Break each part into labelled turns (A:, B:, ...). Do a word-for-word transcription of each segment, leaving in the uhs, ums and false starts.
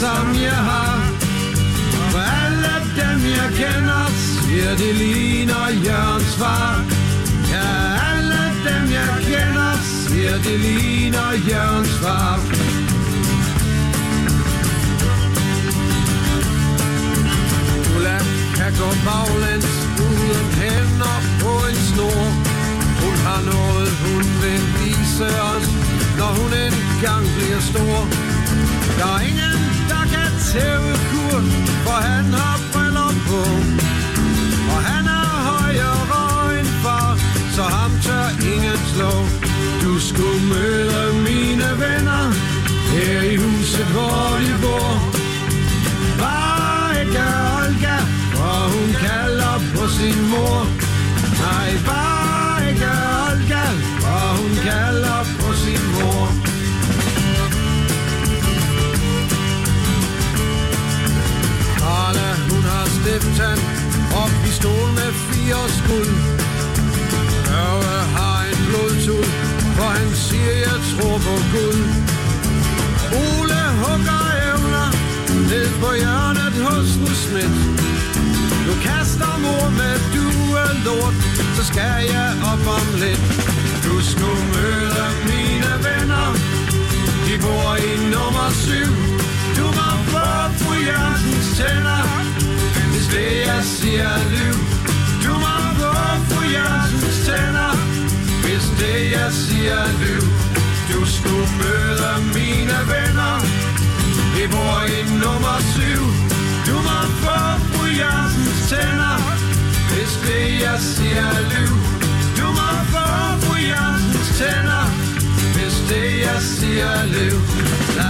A: som jeg har. For alle dem jeg kender, siger det ligner Jørgens far. Ja, alle dem jeg kender, siger det ligner Jørgens far. Ulla kan gå baglæns uden hænder på en snor. Hun har noget, hun vil vise os, når hun engang bliver stor. Der er ingen, der kan tæve Kurt, for han har briller på. Og han er højere end far, så ham tør ingen slå. Du skulle møde mine venner her i huset, hvor de bor. Bare ikke Olga, for hun kalder på sin mor. Nej, bare ikke Olga, for hun kalder på sin mor. Karla, hun har stiftand og pistol med fire skud. Ørve har en blodtud, for han siger, jeg tror på Gud. Ole hugger evner ned på hjørnet hos en smidt. Du kaster mor med duelort, så skal jeg op om lidt. Du skulle møde mine venner, de bor i nummer syv. Du må få fru Jørgensens tænder, hvis det jeg siger er liv. Du må få fru Jørgensens tænder, hvis det jeg siger er liv. Du skulle møde mine venner, de bor i nummer syv. Du må få fru Jørgensens tænder, hvis det jeg siger er liv. Du må få fru Jørgensens tænder, hvis det jeg siger er liv. La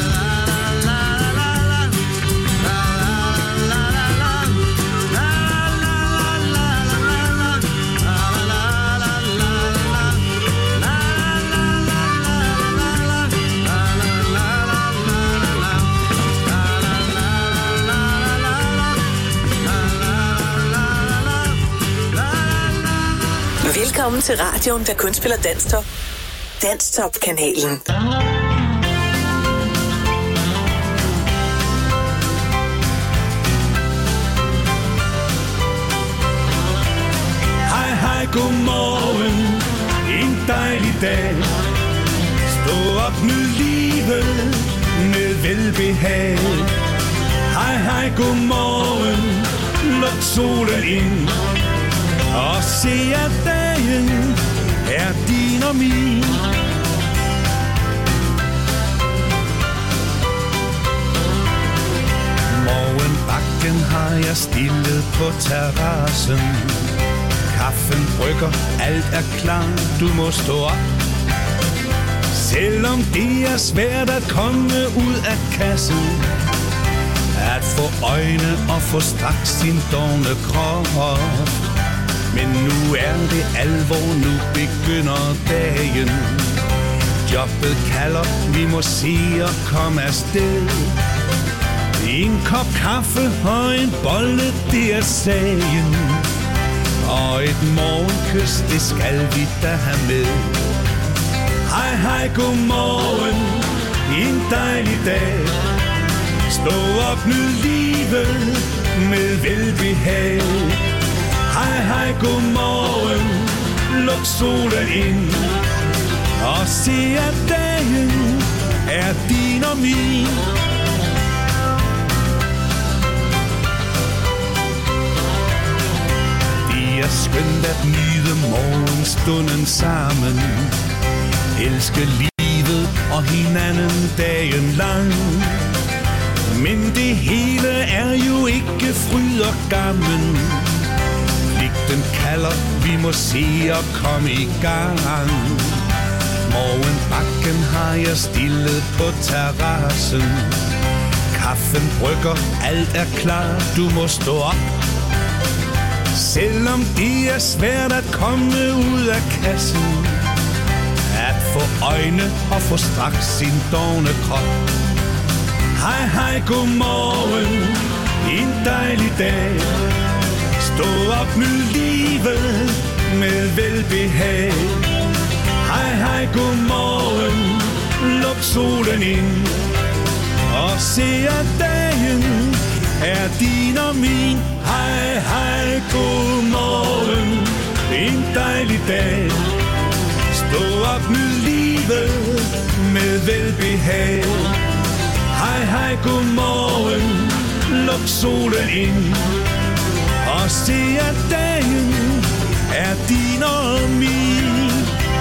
B: Velkommen til radioen, der kun spiller Danstop. Danstop-kanalen.
C: Hej, hej, godmorgen. En dejlig dag. Stå op, nyd livet med velbehag. Hej, hej, godmorgen. Luk solen ind og se, at dagen er din og min. Morgenbakken har jeg stillet på terrassen. Kaffen brygger, alt er klar, du må stå op. Selvom det er svært at komme ud af kassen, at få øjne og få straks sin dovne krop. Men nu er det alvor, nu begynder dagen. Jobbet kalder, vi må se og komme afsted. En kop kaffe og en bolle, det er sagen. Og et morgenkys, det skal vi da have med. Hej, hej, godmorgen, en dejlig dag. Stå op, nyd livet med velbehag. Hej, hej, godmorgen, luk solen ind og se, at dagen er din og min. Det er skønt at nyde morgenstunden sammen. Elske livet og hinanden dagen lang. Men det hele er jo ikke fryd og gammen. Den kalder, vi må se og komme i gang. Morgenbakken har jeg stillet på terrassen. Kaffen brygger, alt er klar, du må stå op. Selvom det er svært at komme ud af kassen, at få øjne og få straks sin dovne krop. Hej, hej, godmorgen, en dejlig dag. Stå op, nyd livet med velbehag. Hej, hej, godmorgen, luk solen ind og se at dagen er din og min. Hej, hej, god morgen, en dejlig dag. Stå op med livet med velbehag. Hej, hej, god morgen, luk solen ind og se at dagen er din og min.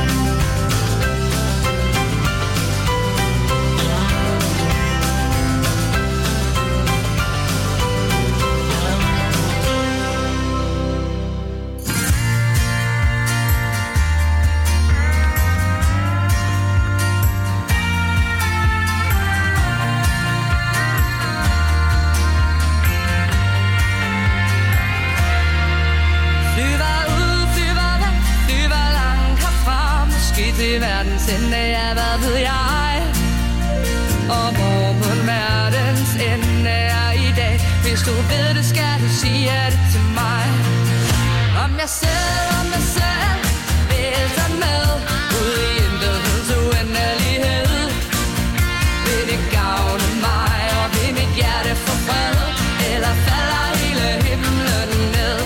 D: Verdens ende, ja, hvad ved jeg? Og hvor på verdens ende er i dag? Hvis du ved det, skal du sige det til mig. Om jeg selv, om jeg selv vil tage med ud i intetheds uendelighed. Vil det gavne mig, og vil mit hjerte få fred? Eller falder hele himlen ned?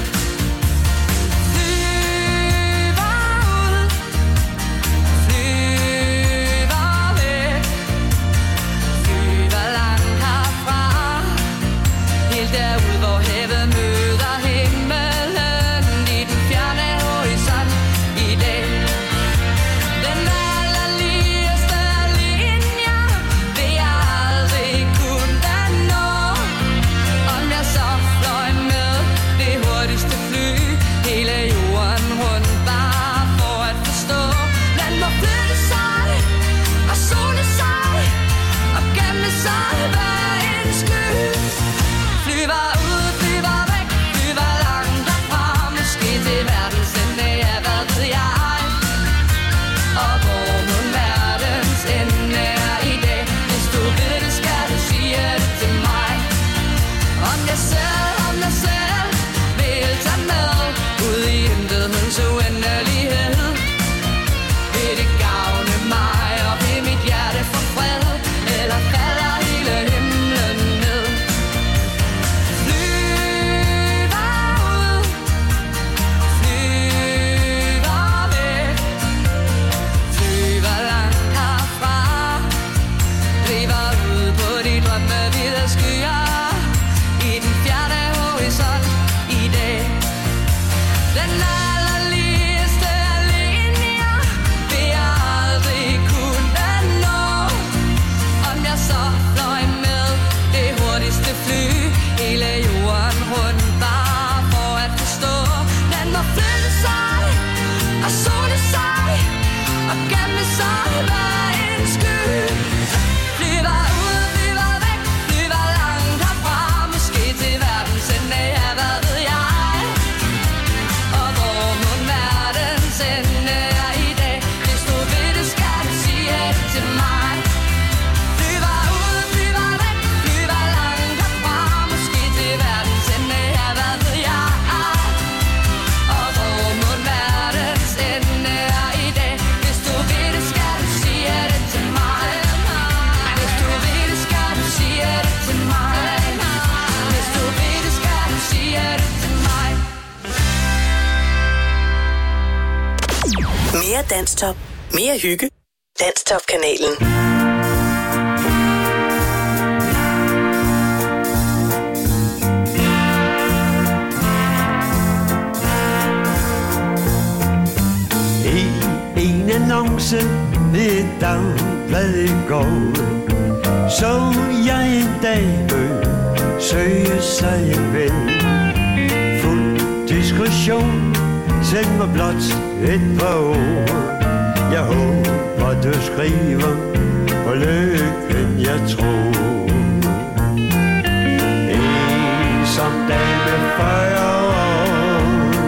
D: Derud hvor havet møder himmelen i den fjerne horisont i dag. Den allerligeste linje vil jeg aldrig kunne nå. Om jeg så fløj med det hurtigste fly hele jorden rundt, bare for at forstå. Den må flytte sig og sole sig og gemme sig bag en sky. Flyver ud, flyver væk, flyver langt derfra. Måske til verdens ende, ja, hvad ved jeg? Og hvor mon verdens ende er i dag? Hvis du ved det, skal du sige det til mig. Om jeg selv, om jeg selv vil tage med ud i intetheds uendelighed. Vil det gavne mig, og vil mit hjerte få fred? Eller falder hele himlen ned?
B: Mere Danstop. Mere hygge. Danstop-kanalen.
E: I en annonce ved et dagblad i går så jeg en dame søge sig en ven. Fuld diskretion, send mig blot et par ord. Jeg håber du skriver på lykken jeg tror. En som dame fyrre år,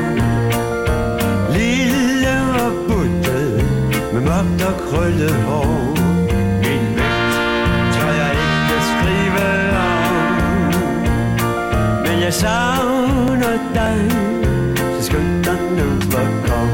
E: lille og buttet med mørkt og krøllet hår. Min vægt tør jeg ikke skrive om, men jeg savner dig, så skynd dig nu og kom.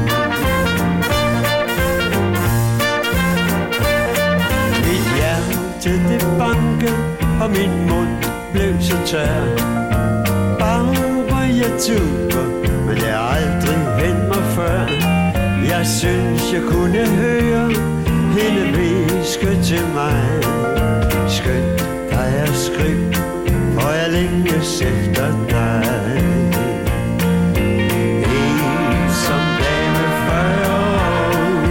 E: Mit hjerte det banker og min mund blev så tør. Bare jeg tuber, men jeg har aldrig hændt mig før. Jeg synes jeg kunne høre hende hviske til mig. Skønt dig at skrive, for jeg længes efter dig. En som dame fyrre år,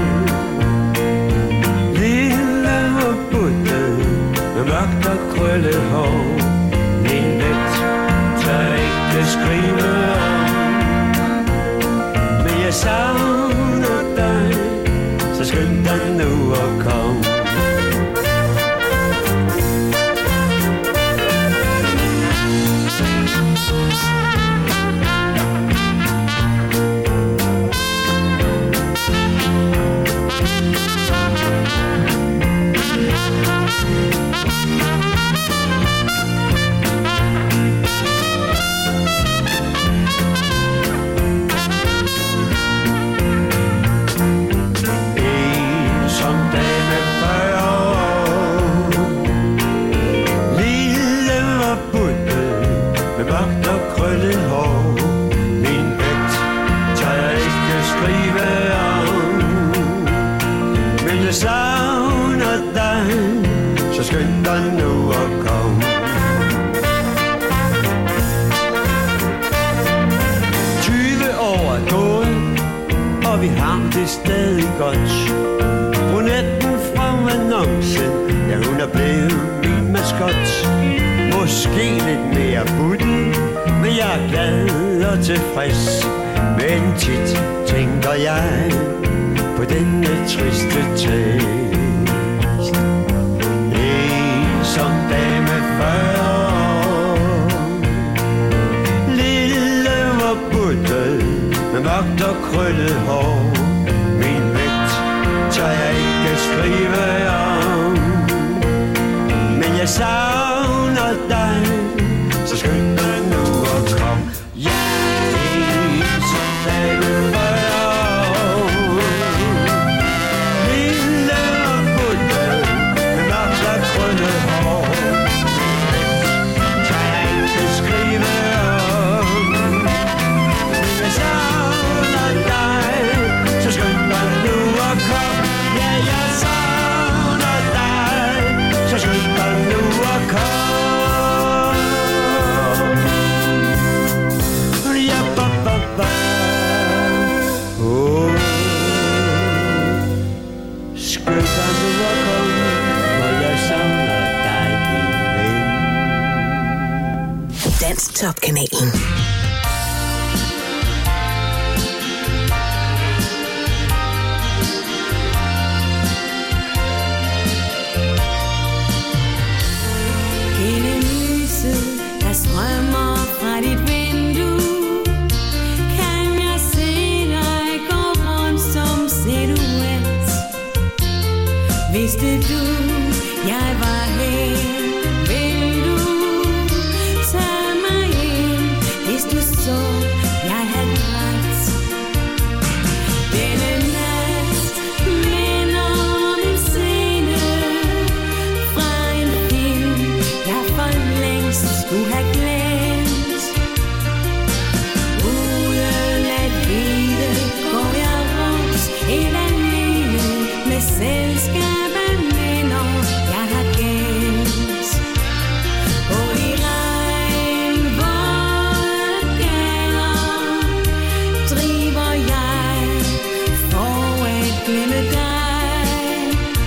E: lille og buttet med mørkt og krøllet hår. Min let tør ikke skrive om, men jeg savner dig, så skynd dig nu at komme. Jeg savner dig, så skynd dig nu at komme. tyve år er gået, og vi har det stadig godt. Brunetten fra annoncen, ja hun er blevet min maskot. Måske lidt mere butten, men jeg er glad og tilfreds. Men tit tænker jeg på denne triste tekst. En som dame fyrre år, lille og buttet med mørkt og krøllet hår. Min vægt tør jeg ikke skrive om, men jeg savner dig, så skynd dig nu at komme. Ja, en som dame fyrre år,
B: Top-kanalen.
F: Gennem lyset, der strømmer fra dit vindue, kan jeg se dig gå rundt som silhuet. Vidste du, jeg var her, vil du tage mig ind, hvis du så, jeg havde ret. Denne nat minder om en scene fra en film, jeg for længst skulle have glemt. Uden at vide, går jeg rundt helt alene med selskab af minder, jeg har gemt. På de regnvåde gader driver jeg for at glemme dig.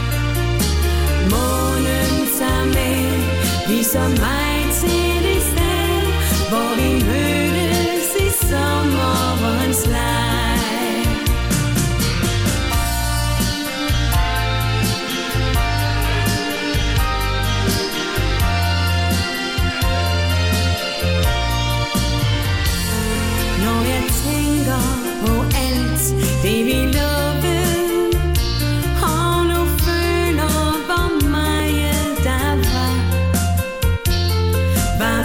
F: Månen tager med, viser mig til det sted, hvor vi mødtes i sommerens leg. Når jeg tænker på alt det vi lovede, og nu føler hvor meget der var, var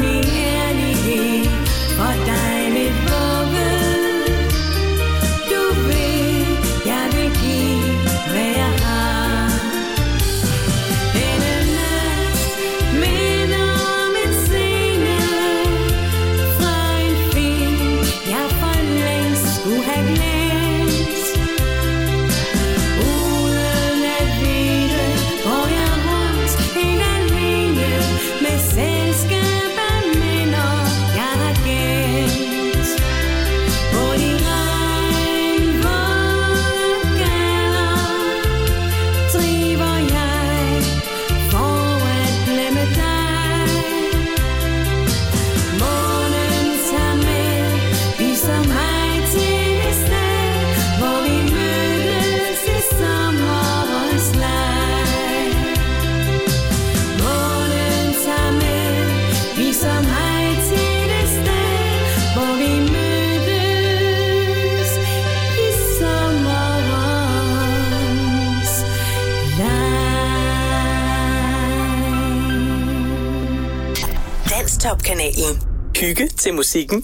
B: Danstop-kanalen. Hygge til musikken.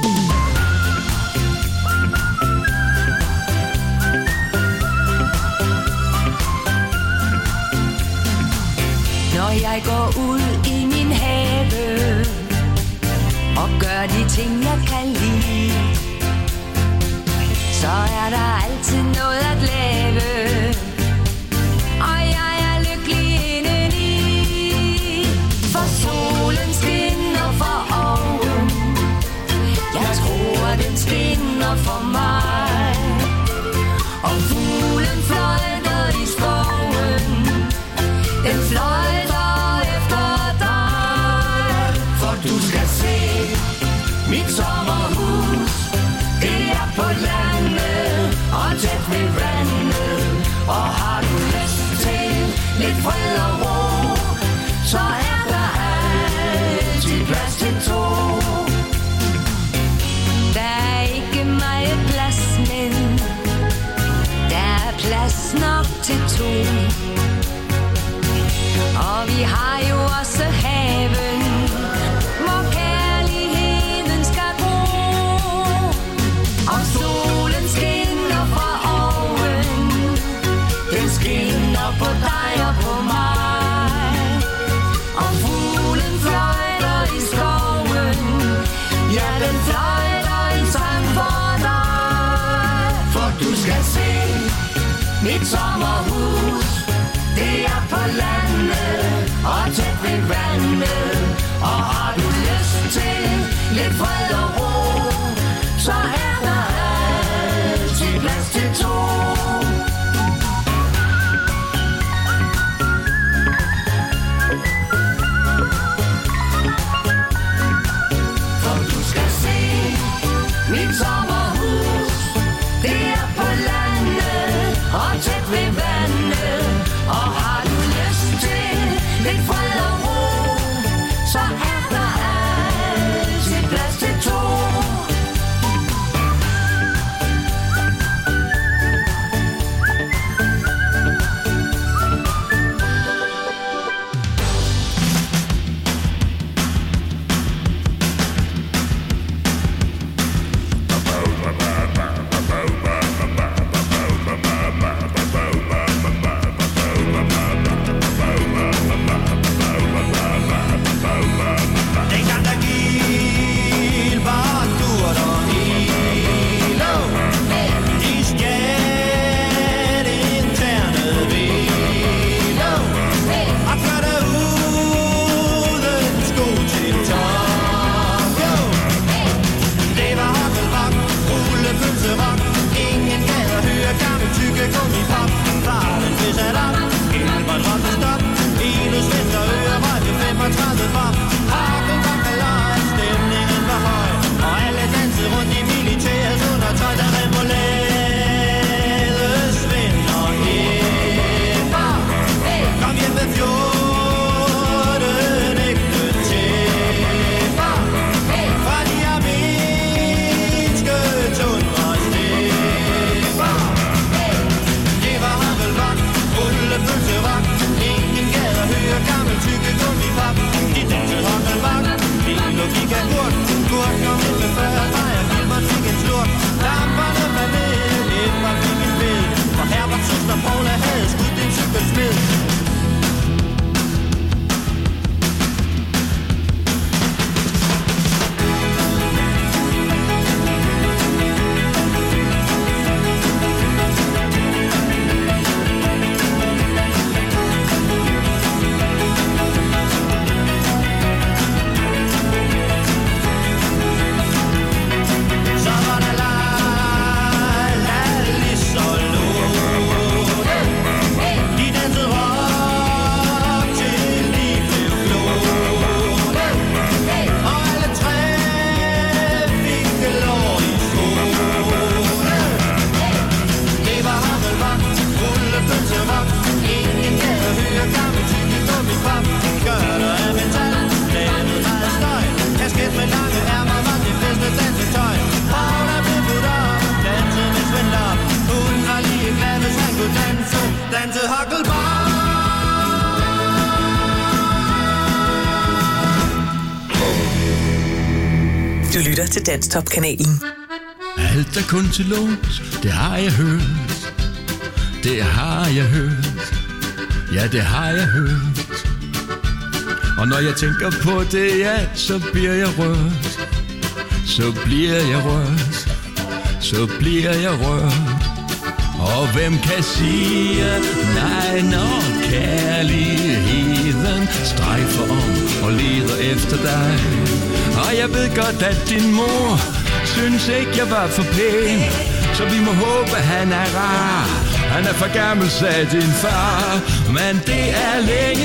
D: Når jeg går ud i min have og gør de ting, jeg kan lide, så er der altid noget at lave, og jeg er lykkelig indeni. For solen skinner for oven, jeg tror den skinner for mig, og fuglen fløjter i skoven, den fløjter efter dig. For du skal se mit sommerhus, det er på landet og tæt ved vandet. Og har du lyst til lidt fred og ro, så er der altid plads til to. Der er ikke meget plads, men der er plads nok til to. Og vi har jo også haven, hvor kærligheden skal gro. Og solen skinner fra oven, den skinner på dig og på mig. Og fuglen fløjter i skoven, ja, den fløjter i sang for dig. For du skal se mit sommerhus,
B: Du lytter til Danstop-kanalen.
C: Alt er kun til låns, det har jeg hørt. Det har jeg hørt. Ja, det har jeg hørt. Og når jeg tænker på det, ja, så bliver jeg rørt. Så bliver jeg rørt. Så bliver jeg rørt. Og hvem kan sige nej, når kærligheden strejfer om og leder efter dig? Og jeg ved godt, at din mor synes ikke, jeg var for pæn, så vi må håbe, han er rar. Han er for gammel, sagde din far, men det er længe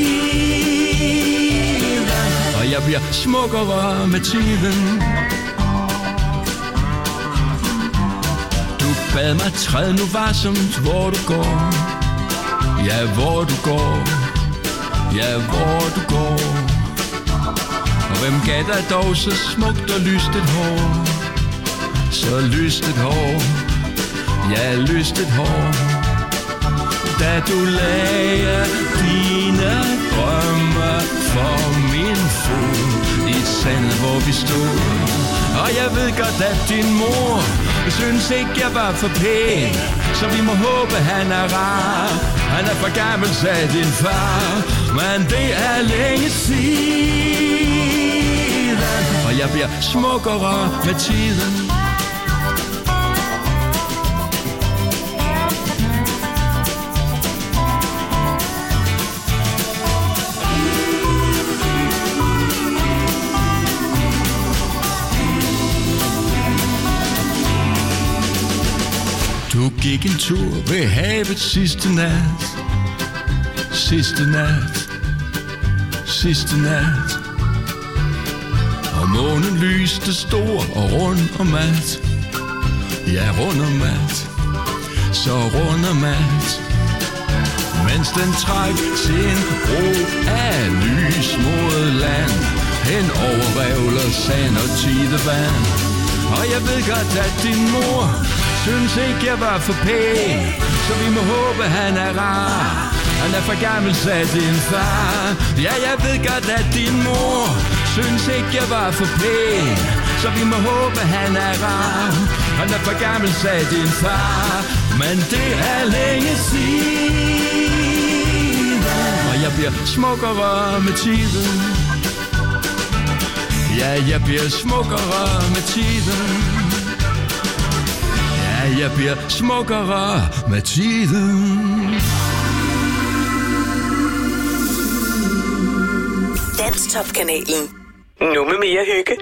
C: siden. Og jeg bliver smukkere med tiden. Bad mig træd nu varsomt, hvor du går. Ja, hvor du går. Ja, hvor du går. Og hvem gav dig dog så smukt og lyst et hår? Så lyst et hår. Ja, lyst et hår. Da du lagde dine drømme for min fod i sandet, hvor vi stod. Og jeg ved godt, at din mor synes ikke, jeg var for pæn, så vi må håbe, han er rar. Han er for gammel, sagde din far, men det er længe siden. Og jeg bliver smukkere med tiden. Du gik en tur ved havet sidste nat. Sidste nat. Sidste nat. Og månen lyste stor og rund og mat. Ja, rund og mat. Så rund og mat. Mens den træk sin ro af lys mod land, hen over revler, sand og tidevand. Og jeg ved godt, at din mor synes ikke, jeg var for pæn, så vi må håbe, han er rar. Han er for gammel, sagde din far. Ja, jeg ved godt, at din mor synes ikke, jeg var for pæn, så vi må håbe, han er rar. Han er for gammel, sagde din far, men det er længe siden. Og jeg bliver smukkere med tiden. Ja, jeg bliver smukkere med tiden. Jeg bliver smukkere med tiden.
B: Danstop-kanalen. Nu med mere hygge.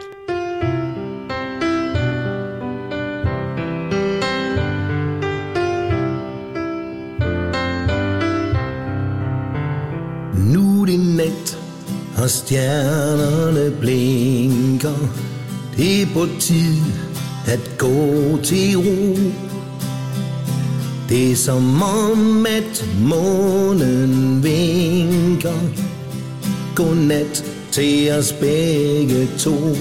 G: Nu er det nat, og stjernerne blinker. Det er på tid at gå til ro. Det er som om, at månen vinker. Godnat til os begge to.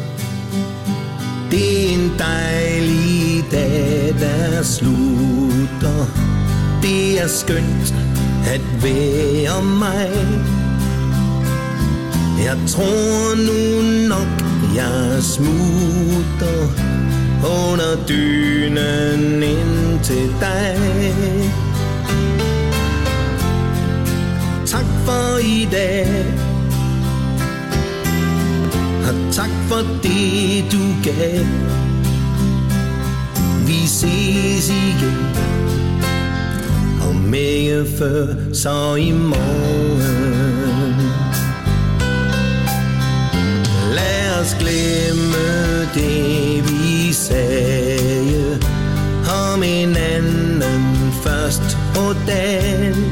G: Det er en dejlig dag, der slutter. Det er skønt at være mig. Jeg tror nu nok, jeg smutter under dynen ind til dig. Tak for i dag, og tak for det du gav. Vi ses igen, om ikke før, så i morgen. Lad os glemme det vi sagde om hinanden først på dagen.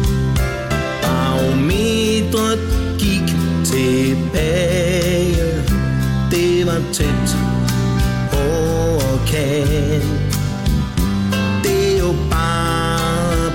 G: Barometret gik tilbage. Det var tæt over kan. Det er jo bare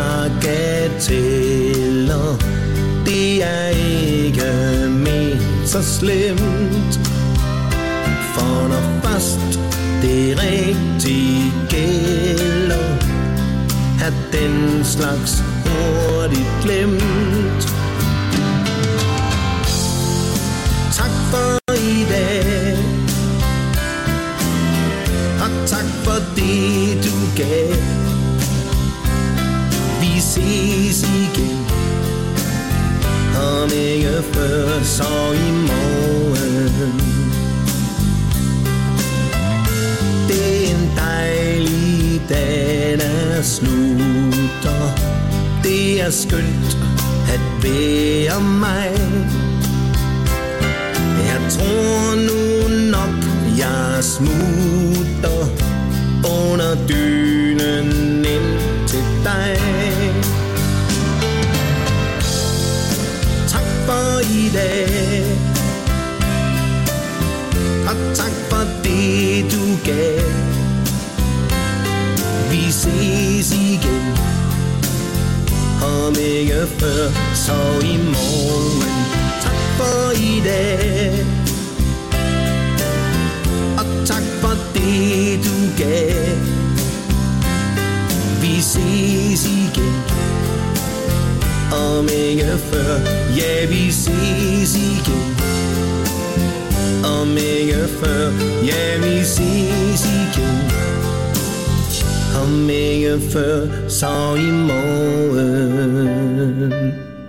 G: bagateller. Det er ikke ment så slemt. For når først det rigtigt gælder, er den slags hurtigt glemt. Tak for i dag, skønt at være mig. Jeg tror nu nok, jeg smutter under dynen ind til dig. Tak for i dag, og tak for det du gav. Vi ses igen, om ikke før, så i morgen. Tak for i dag, og tak for det du gav. Vi ses igen, om ikke før. Ja, vi ses igen, om ikke før. Ja, vi ses igen, om ikke før, så i morgen.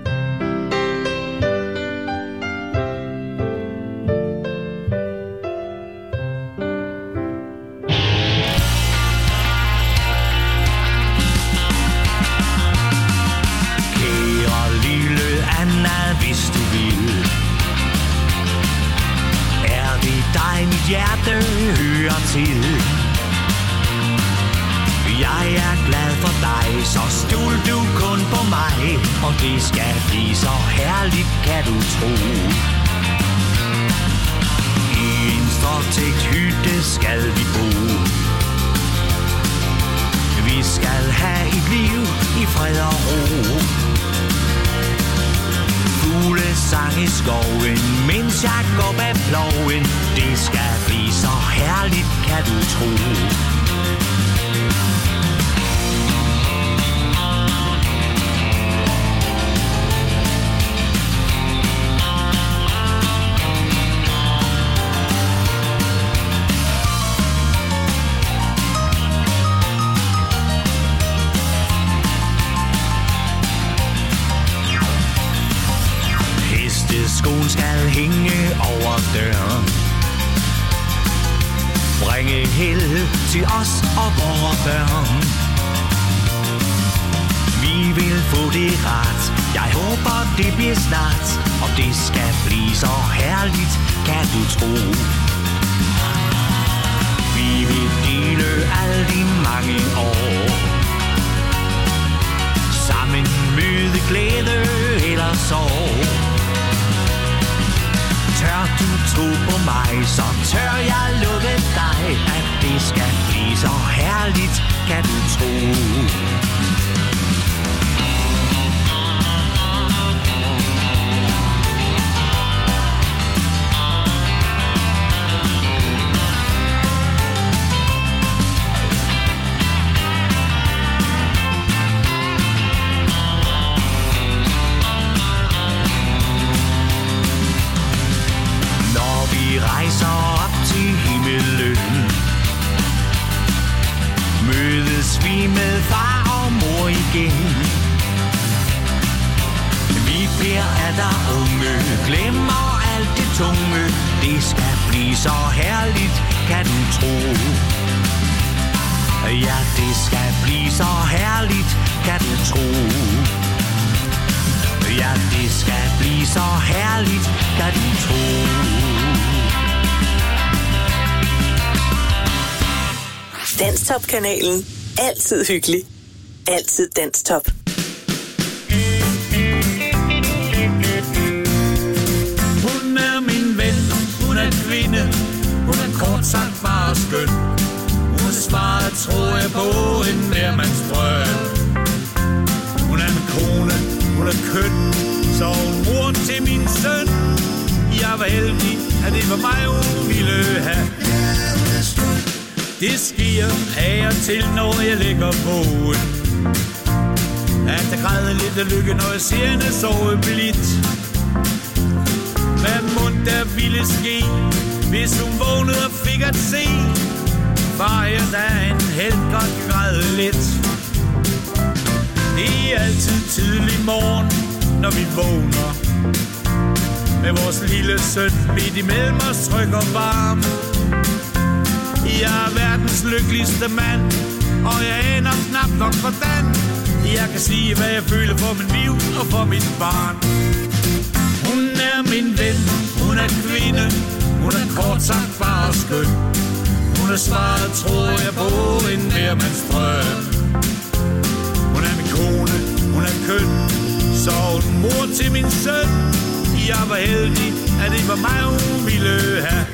C: Hjerte hører til. Jeg er glad for dig, så stol du kun på mig, og det skal blive så herligt, kan du tro. I en stråtægt hytte skal vi bo. Vi skal have et liv i fred og ro. Fuglesang i skoven, mens jeg går bag ploven. Det skal blive så herligt, kan du tro. Skoen skal hænge over døren, bringe held til os og vores børn. Vi vil få det ret, jeg håber det bliver snart, og det skal blive så herligt, kan du tro. Vi vil dele alle de mange år, sammen møde glæde eller sorg. Tør du tro på mig, så tør jeg love dig, at det skal blive så herligt, kan du tro. Rejser op til himmelen, mødes vi med far og mor igen. Vi bliver atter unge, glemmer alt det tunge. Det skal blive så herligt, kan du tro. Ja, det skal blive så herligt, kan du tro. Ja, det skal blive så herligt, kan du tro.
B: Danstop-kanalen. Altid hyggelig. Altid Danstop.
A: Hun er min ven, hun er kvinde, hun er kort sagt bare skøn. Hun svarer, tror jeg på en nærmands drøm. Hun er en kone, hun er køn, så hun mor til min søn. Jeg var heldig, at det var mig, hun ville have. Det sker af og til, når jeg ligger vågen, at jeg græder lidt af lykke, når jeg ser hende sove blidt. Hvad mon der ville ske, hvis hun vågnede og fik at se far, jeg da en helt godt græde lidt. Det er altid tidlig morgen, når vi vågner, med vores lille søn midt imellem os, tryg og varm. Jeg er verdens lykkeligste mand, og jeg aner knap nok hvordan.
C: Jeg kan sige, hvad jeg føler for mit liv og for mit barn. Hun er min ven, hun er kvinde, hun er kort sagt bare skøn. Hun er svaret, tror jeg, på en nærmandsdrøm. Hun er min kone, hun er køn, så hun mor til min søn. Jeg var heldig, at det var mig, hun ville have.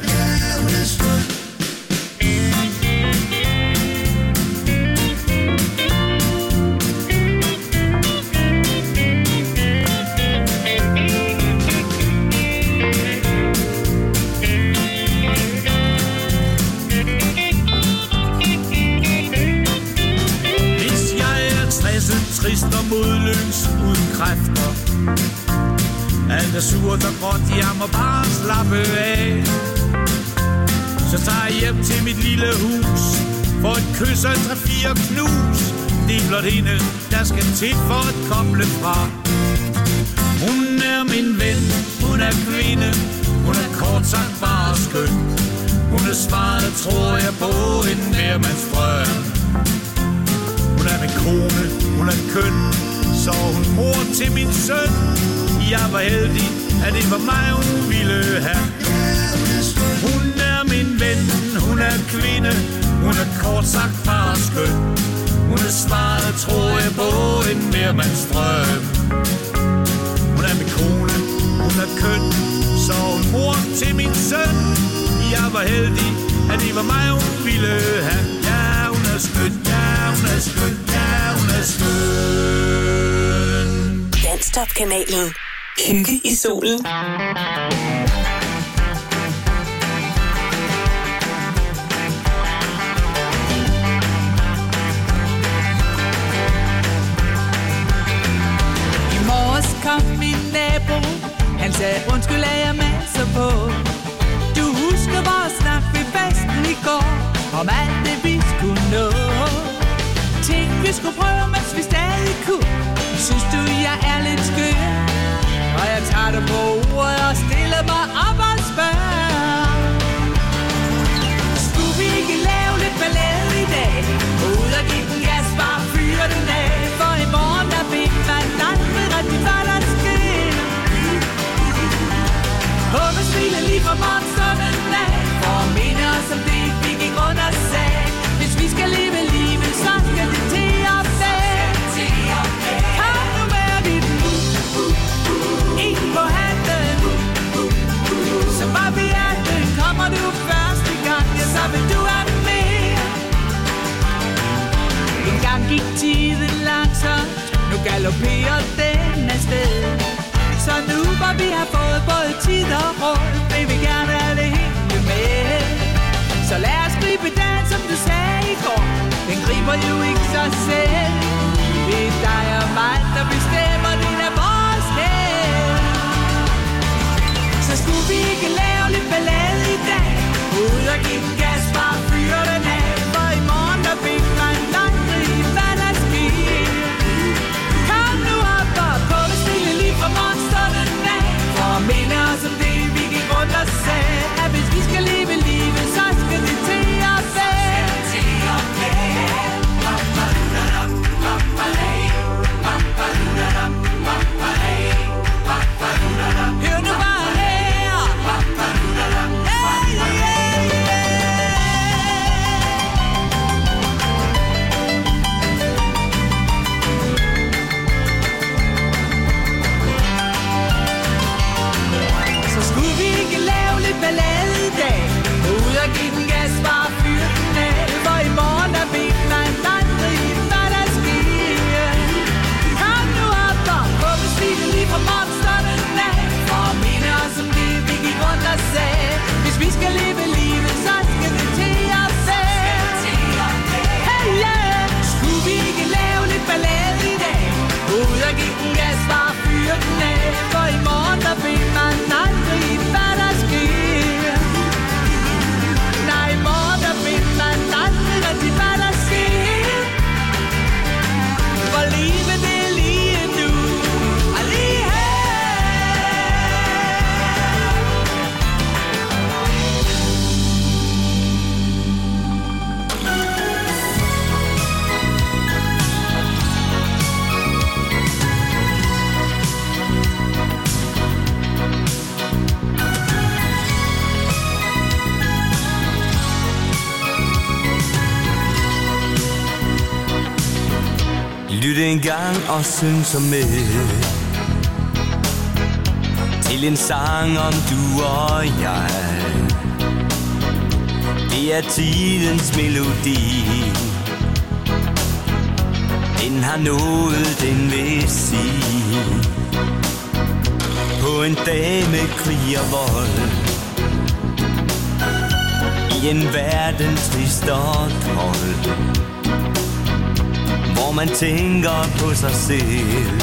C: Trist og modløs uden kræfter. Alt er surt og gråt, jeg må bare slappe af. Så tager jeg hjem til mit lille hus, for et kys og tre-fire knus. Det er blot hende, der skal til for at koble fra. Hun er min ven, hun er kvinde, hun er kort sagt bare skøn. Hun er svaret, tror jeg, på en nærmandsdrøm. Hun er min kone, hun er køn, så hun mor til min søn. Jeg var heldig, at det var mig, hun ville have. Hun er min ven, hun er kvinde, hun er kort sagt bare skøn. Hun er svaret, tror jeg, på en nærmandsdrøm. Hun er min kone, hun er køn, så hun mor til min søn. Jeg var heldig, at det var mig, hun ville have. Ja, hun er skøn, ja, hun er skøn, ja, hun er skøn.
B: Danstop-kanalen. Hygge i solen.
D: I morges kom min nabo. Han sagde, undskyld, er jeg masser på. Du husker vores snak ved festen i går, om alt det vi skulle nå. Ting vi skulle prøve, mens vi stadig kunne. Synes du, jeg er lidt skør? Og jeg tager det på ordet og stiller mig op og spørger. Skulle vi ikke lave lidt ballade i dag? Ud og give den gas, bare fyre den af. For i morgen der fik man aldrig rigtig, hvad der sker. Håber smiler lige fra morgenstunden af, for at minde os om det, vi gik rundt og sagde. Hvis vi skal leve livet, så skal det til at bage. Kom nu med dit en på handen. Så bare vi er den, kommer du første gang, ja så vil du have mere. En gang gik tiden langsomt, nu galopperer den afsted. Så nu hvor vi har fået både tid og råd, vil vi gerne have det hele med. Så lad os gribe den, som du sagde i går. Den griber jo ikke sig selv. Det er dig og mig, der bestemmer, det er vores held. Så skulle vi ikke lave lidt ballade i dag? Ud og give den gas, bare fyre den af. For i morgen der fik man aldrig, hvad der sker. Kom nu op og på det stille lige fra morgenstunden af. For at minde os om det, vi gik rundt og
G: Lyt en gang og syng så med til en sang om du og jeg. Det er tidens melodi. Den har nået den vil sige. På en dag med krig og vold, i en verden trist og kold, hvor man tænker på sig selv,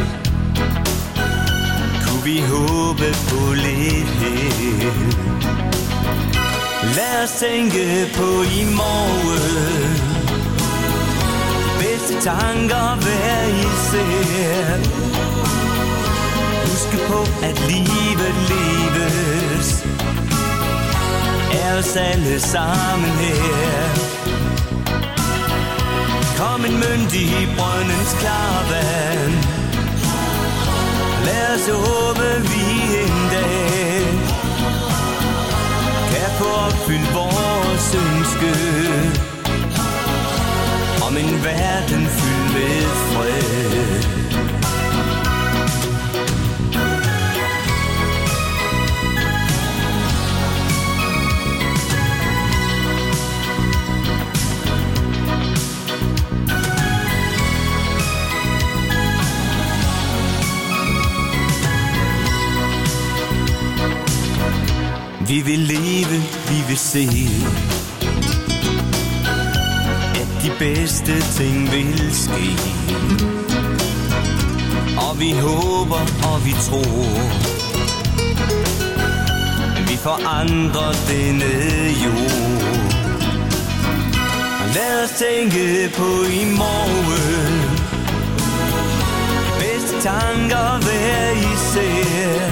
G: kunne vi håbe på lidt held. Lad os tænke på i morgen, de bedste tanker hver især. Husk på at livet leves er os alle sammen her. Kom en myndig i brøndens klarvand. Lad os håbe vi en dag kan få opfyldt vores ønske om en verden fyldt med fred. Vi vil leve, vi vil se, at de bedste ting vil ske. Og vi håber, og vi tror, vi forandrer denne jord. Lad os tænke på i morgen, de bedste tanker hver især.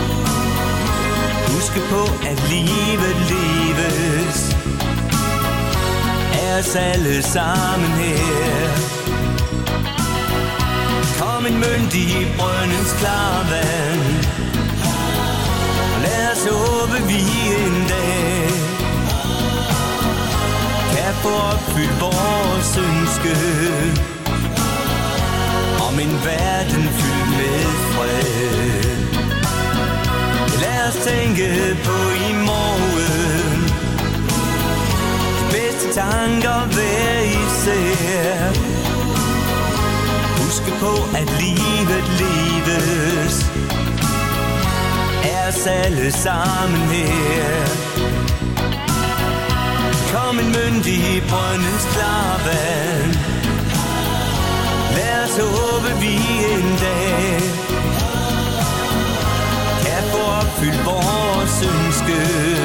G: Husk på at livet leves er os alle sammen her. Kom en myndig i brøndens klarvand. Lad os håbe vi en dag kan få opfyldt vores ønske om en verden fyldt med fred. Lad os tænke på i morgen, de bedste tanker hver især. Husk på at livet leves er os alle sammen her. Kom en myndig i brøndens klarvand. Lad os håbe vi en dag få opfyldt vores ønske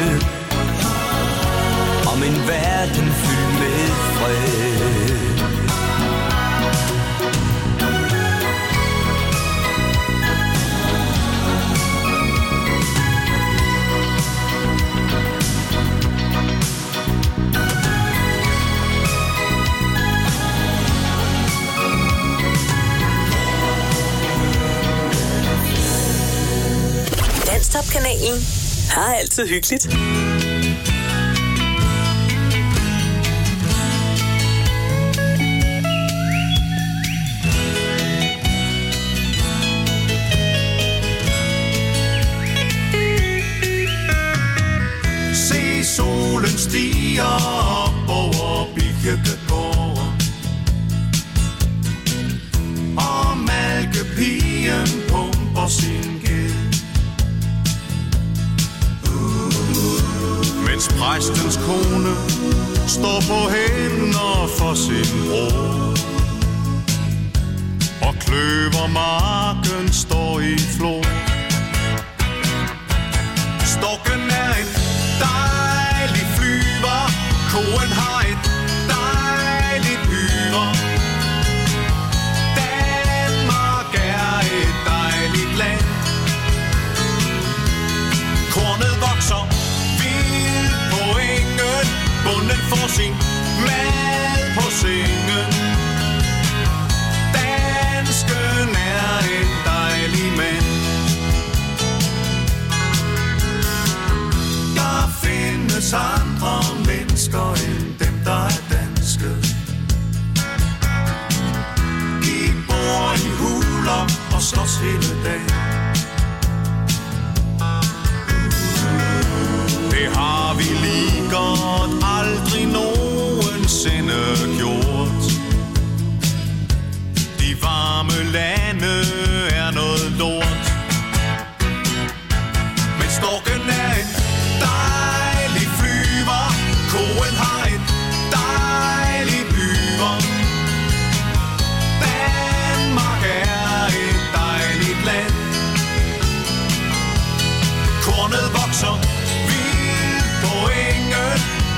G: om en verden fyldt med fred.
B: Danstop-kanalen har altid hyggeligt.
C: Se solen stiger op over Birkegården, og malkepigen pumper sin gæld. Mens præstens kone står på hænder for sin bror, og kløvermarken står i flor. Storken er en dejlig flyver, koen har et dejligt hyre. Danmark er et dejligt land. Kornet vokser vildt på engen, bonden får sin mad på sengen. Dansken er en dejlig mand. Der findes andre mennesker end dem, der er danske. I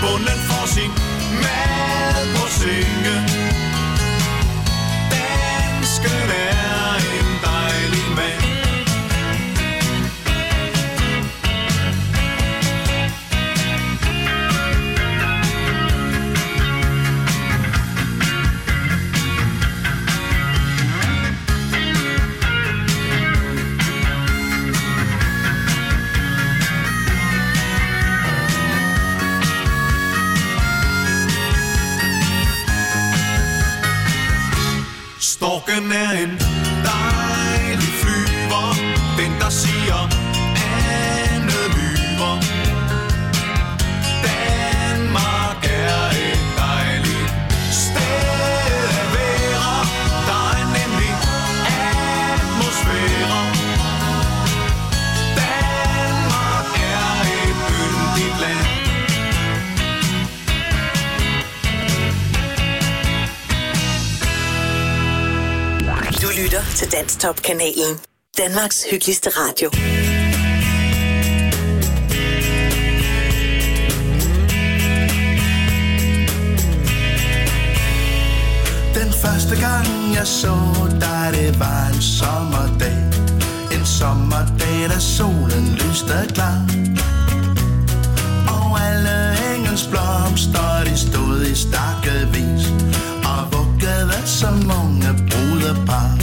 H: bunden for sin mad på sengen. Dansken er en dejlig mand. Storken er en dejlig flyver, den der siger, andet lyver. Danmark er et dejligt sted at være, der er nemlig atmosfære. Danmark er et yndigt land.
B: Du lytter til Danstop-kanalen. Danmarks hyggeligste radio.
I: Den første gang jeg så dig, det var en sommerdag. En sommerdag, da solen lyste klar. Og alle engens blomster, de stod i stakkevis og vuggede som unge brudepar.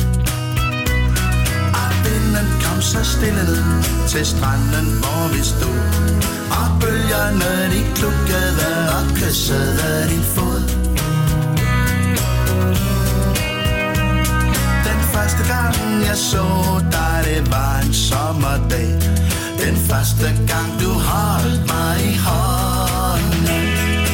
I: Og vinden kom så stille ned til stranden, hvor vi stod. Og bølgerne, de klukkede og kyssede din fod. Den første gang jeg så dig, det var en sommerdag. Den første gang du holdt mig i hånden.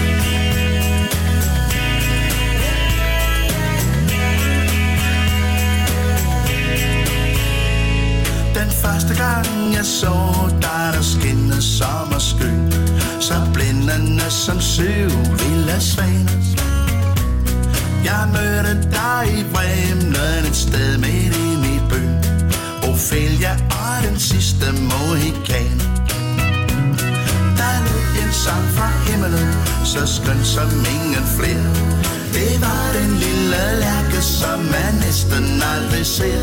I: Den første gang jeg så dig, der skinnede sommerskyn, så blændende som syv vilde svaner. Jeg mødte dig i Vremlen, et sted midt ind i byen. Ophelia og den sidste mohikan. Der lød en sang fra himmelen, så skøn som ingen flere. Det var den lille lærke, som man næsten aldrig ser.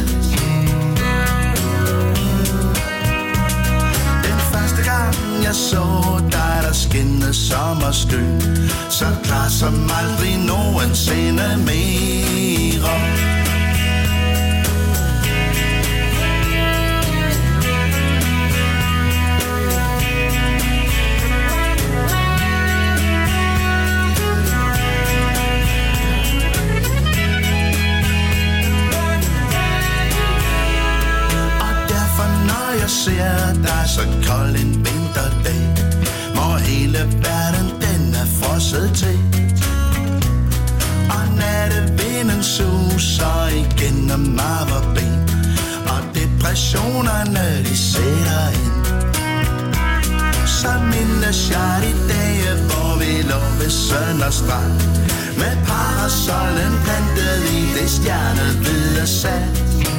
I: Jeg så dig, der skinnede sommerskyn, så klar som aldrig nogensinde mere. Og derfor når jeg ser dig så kold en vinterdag, hvor hele verden den er frosset til, og nattevinden suser igennem maverben, og depressionerne de sætter ind. Så mindes jeg de dage, hvor vi lå ved Sønderstrand, med parasollen plantet i det stjernehvide sand.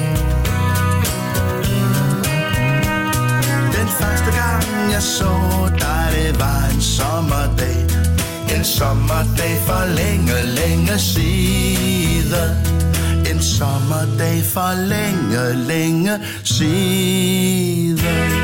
I: Den første gang jeg så dig, det var en sommerdag. En sommerdag for længe, længe siden. En sommerdag for længe, længe siden.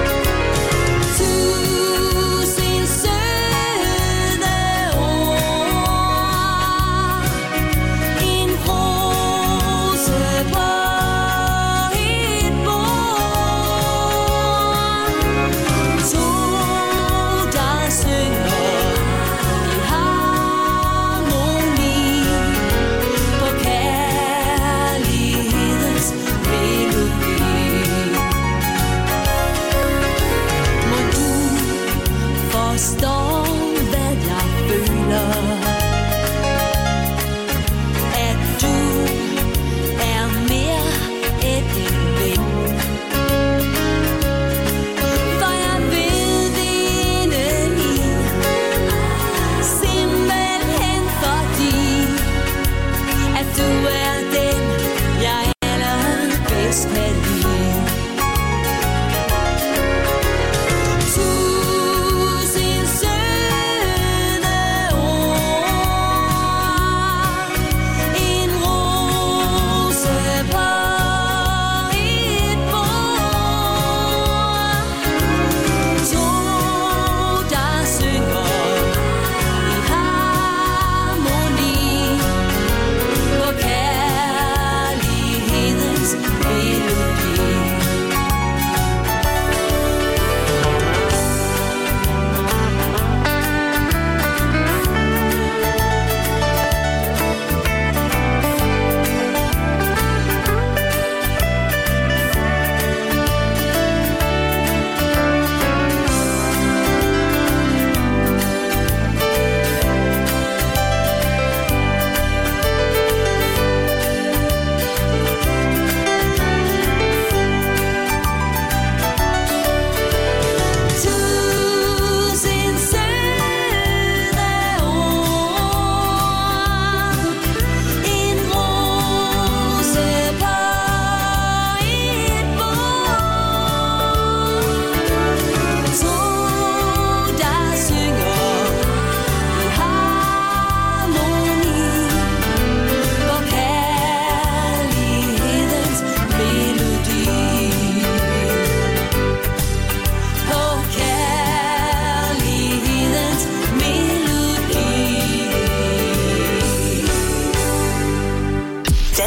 F: Tusind søde ord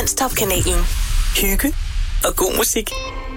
B: Danstop-kanalen. Hygge og god musik.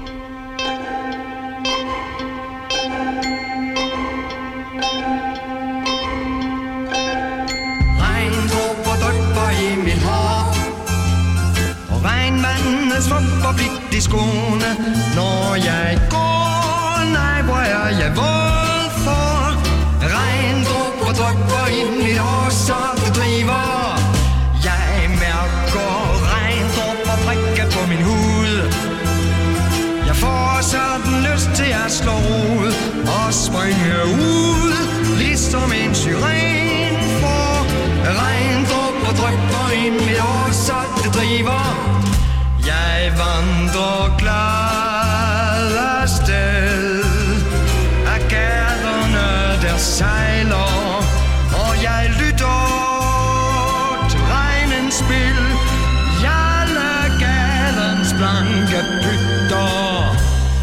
J: Regndråber drypper i mit hår, og regnvandet svupper blidt i skoene, når jeg går. Nej, hvor er jeg våd for. Regndråber drypper i mit hår, så det driver. Jeg mærker regndråber prikke på min hud. Jeg får sådan lyst til at slå rod og springe ud, ligesom en syren får. Regndråber drypper i mit hår, så det driver. Jeg vandrer glad afsted af gaderne, der sejler, og jeg lytter til regnens spil. Jalle gadens blanke pytter.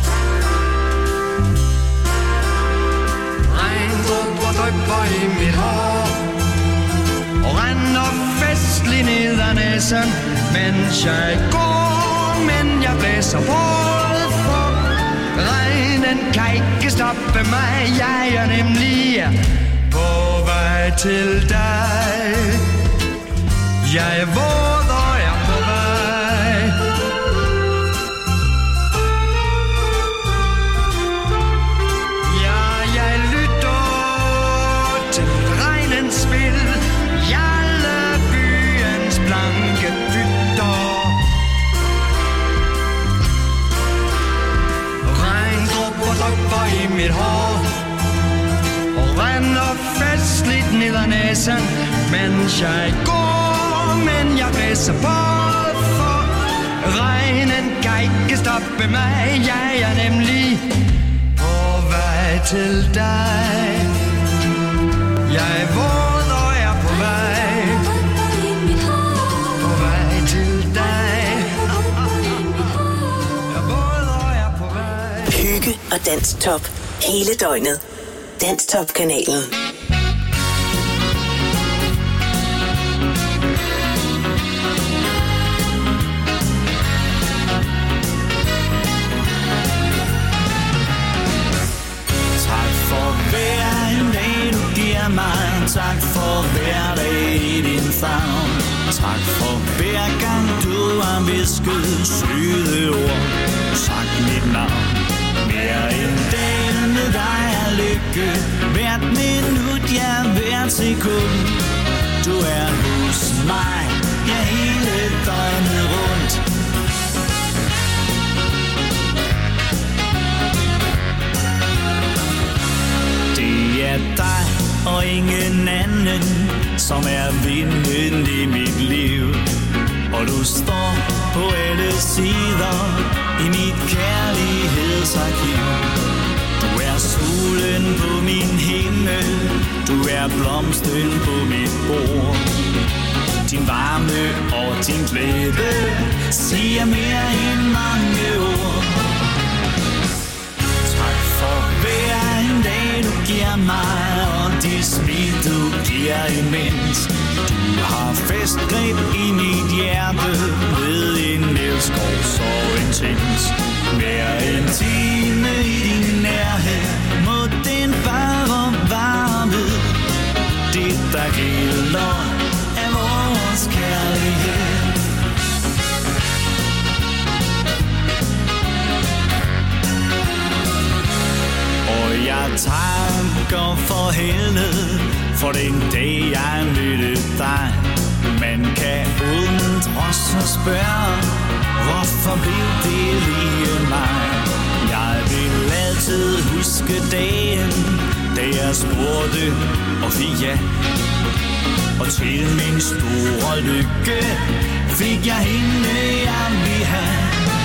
J: Regndråber drypper i mit hår og render festlig ned ad næsen, mens jeg går, men jeg blæser både for. Regnen kan ikke stoppe mig, jeg er nemlig på vej til dig. Jeg er våd og er på vej. Ja, jeg lytter til regnens spil. Jalle byens blanke pytter. Regndråber drypper i mit hår og render festligt ned ad næsen, mens jeg går, men jeg blæser både for. Regnen kan ikke stoppe mig, jeg er nemlig på vej til dig. Jeg er våd og er på vej, på vej til dig. Jeg er våd og er på vej.
B: Hygge og Danstop hele døgnet. Danstop-kanalen.
C: Tak for hver en dag, du giver mig. Tak for hver dag i din favn. Tak for hver gang du har visket søde ord, sagt mit navn. Mere end dagen med dig er lykke. Hvert minut, ja, hvert sekund. Du er hos mig, ja, hele døgnet rundt. Det er dig og ingen anden, som er vinden i mit liv. Og du står på alle sider i mit kærlighedsarkiv. Du er solen på min himmel, du er blomsten på mit bord. Din varme og din glæde siger mere end mange ord. Tak for hver en dag du giver mig, og de smil du giver imens. Du har festgreb i mit hjerte med en elskov så intens. Hver en time i din nærhed må den bare varme. Det der gælder er vores kærlighed. Og jeg tanker for helvede for den dag jeg mødte dig. Man kan undres og spørge, hvorfor blev det lige mig? Jeg vil altid huske dagen, da jeg spurgte og fik ja. Og til min store lykke fik jeg hende, jeg vil have.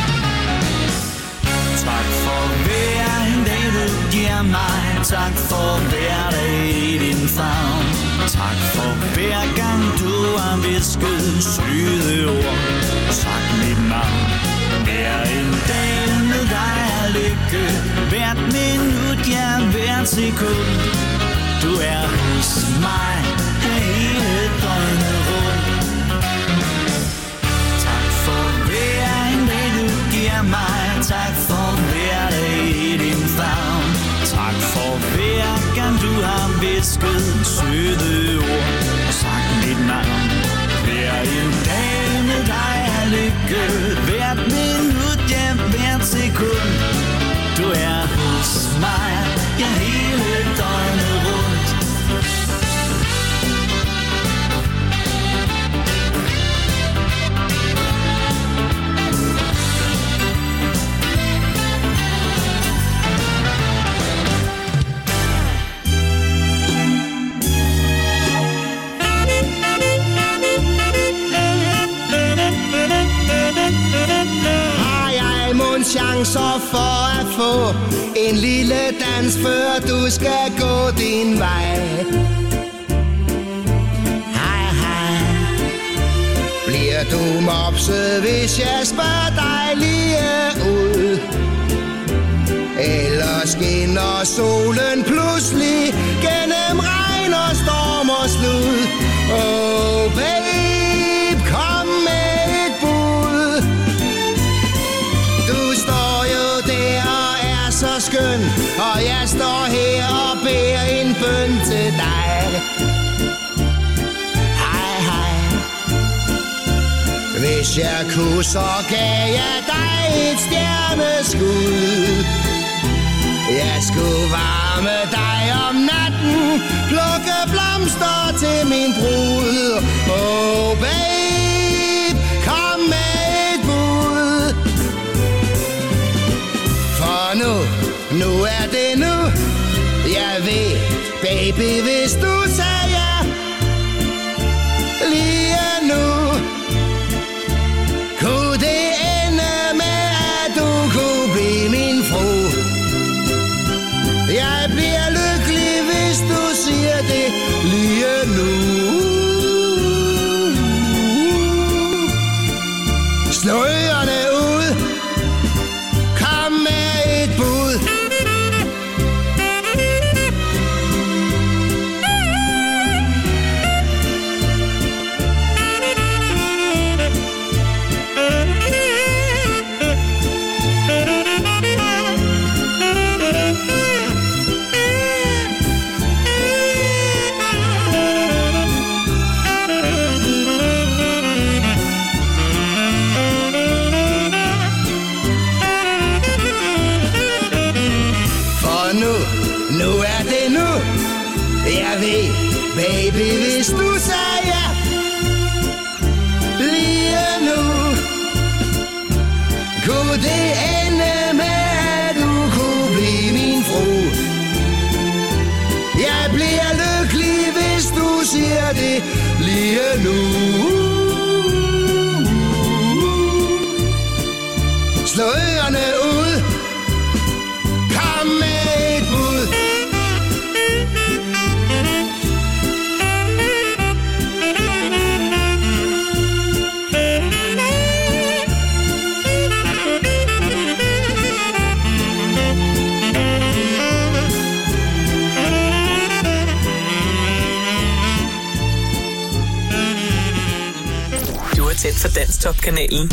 C: Tak for hver en dag du giver mig. Tak for hver dag i din favn. Tak for hver gang du har visket søde ord, sagt mit navn. Hver en dag med dig er lykke. Hvert minut, ja, hvert sekund. Du er hos mig hele døgnet rundt. Tak for
G: sørger for at få en lille dans, før du skal gå din vej. Hej, hej. Bliver du mopset, hvis jeg spørger dig lige ud? Eller skinner solen pludselig gennem regn og storm og slud? Oh babe, kom med et bud. Du står jo der og er så skøn, og jeg står her og beder en bøn til dig. Hej, hej. Hvis jeg kunne, så gav jeg dig et stjerneskud. Jeg skulle varme dig om natten, plukke blomster til min brud. Oh babe, kom med et bud. For nu, nu er det nu. Jeg ved, baby, hvis du sagde ja lige nu, kunne det ende med, at du kunne blive min fru. Jeg bliver lykkelig, hvis du siger det lige nu. Slå ørerne ud. Kom med et bud. Nu er det nu. Jeg ved, baby, hvis du sagde ja lige nu, kunne det ende med, at du kunne blive min fru. Jeg bliver lykkelig, hvis du siger det lige nu. Slå ørerne ud. Kom med et bud.
B: Du er tæt for Danstop-kanalen.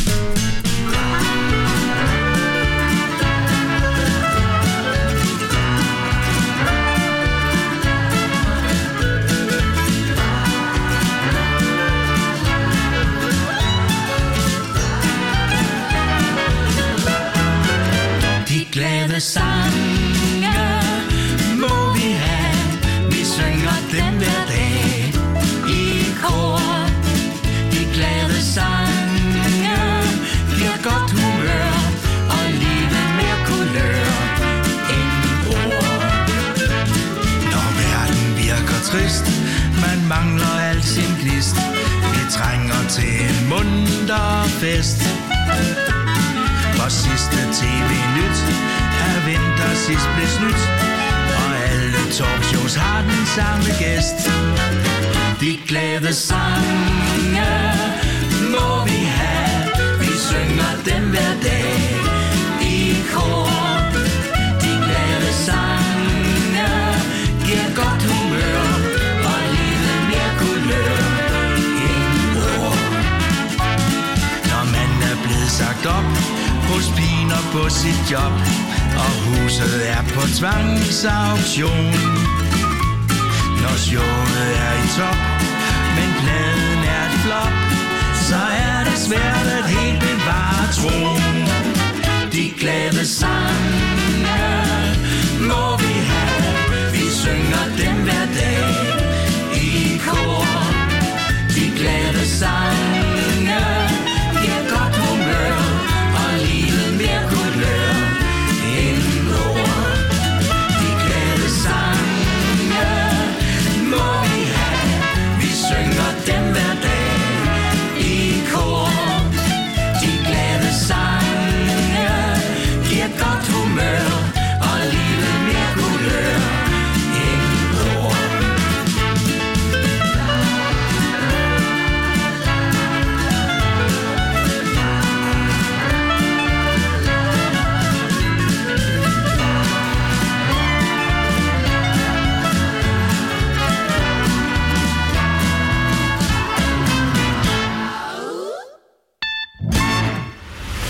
K: Glade sange må vi have, vi synger dem hver dag i kor. De glade sange giver godt humør og livet mere kulør end ord. Når verden virker trist, man mangler al sin gnist, vi trænger til en munter fest. For sidste tv-nyt er vinter sidst blev snydt, og alle talkshows har den samme gæst. De glade sange må vi have, vi synger dem hver dag i kor. De glade sange giver godt humør og livet mere kulør end ord. Når man er blevet sagt op hos pigen og på sit job, og huset er på tvangsauktion. Når showet er i top, men pladen er et flop, så er det svært at helt bevare troen. De glade sange må vi have, vi synger dem hver dag i kor. De glade sange giver godt humør og livet mere kulør end ord. De glade sange må vi have,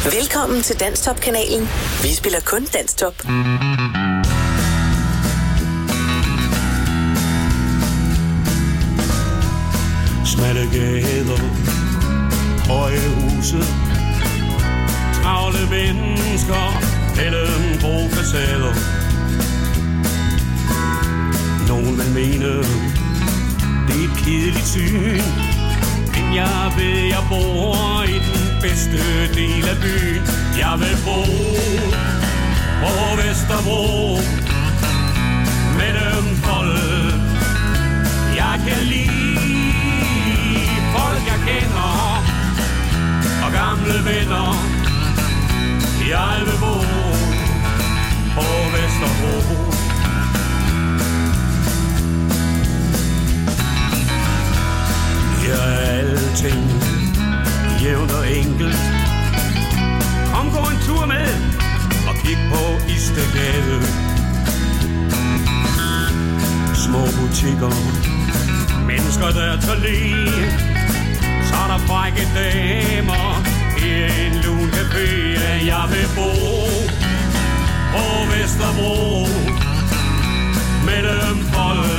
B: Velkommen til Danstop-kanalen. Vi spiller kun Danstop.
C: Smalle gader, høje huse, travle mennesker mellem brofacader. Nogen vil mene, det er et kedeligt syn, men jeg ved, jeg bor i den bedste del af byen. Jeg vil bo på Vesterbro mellem folk, jeg kan lide, folk jeg kender og gamle venner. Jeg vil bo på Vesterbro. Her er alting jævnt og enkelt. Kom, gå en tur med og kig på Istedgade. Små butikker, mennesker der tager lige. Så er der frække damer i en lun café. Jeg vil bo på Vesterbro mellem folk,